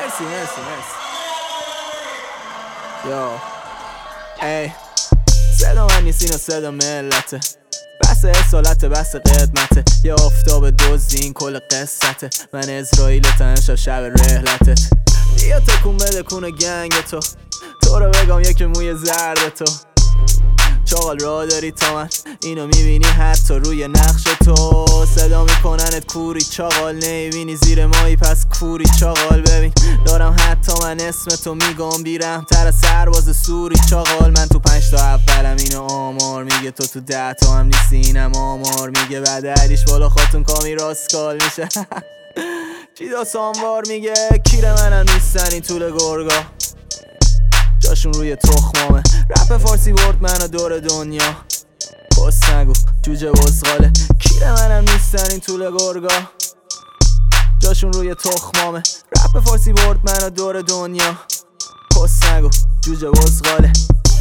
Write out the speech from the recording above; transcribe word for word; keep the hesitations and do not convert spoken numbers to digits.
مرسی مرسی مرسی. یا ای صدا من نیست اینو صدا ملته، بس اصالت بس قدمته، یه آفتاب دوزی این کل قصته، من اسرائیلتم امشب شب رحلتت، بیا تکون بده کون گنگ تو، تو رو بگم یکی موی زرد تو، چاقال را داری تا من اینو میبینی حتی روی نقش تو، صدا میکننت کوری چاقال، نمیبینی زیر مایی پس کوری چاقال، ببین دارم حتی من اسم تو میگم بیرم تر از سرباز سوری چاقال، من تو پنج تا اولم اینو آمار میگه، تو تو ده تا هم نیستی اینم آمار میگه، بعد علیش بالا خاتون کامی راستکال میشه چی دا ساموار میگه، کیر منم نیستن این طول گرگا، جاشون روی تخمامه، رپ فارسی برد منو دور دنیا، بس نگو جوجه بزغاله، کیر منم نیستن این طول گرگا، جاشون روی تخمامه، رپ فارسی برد منو دور دنیا، بس نگو جوجه بزغاله.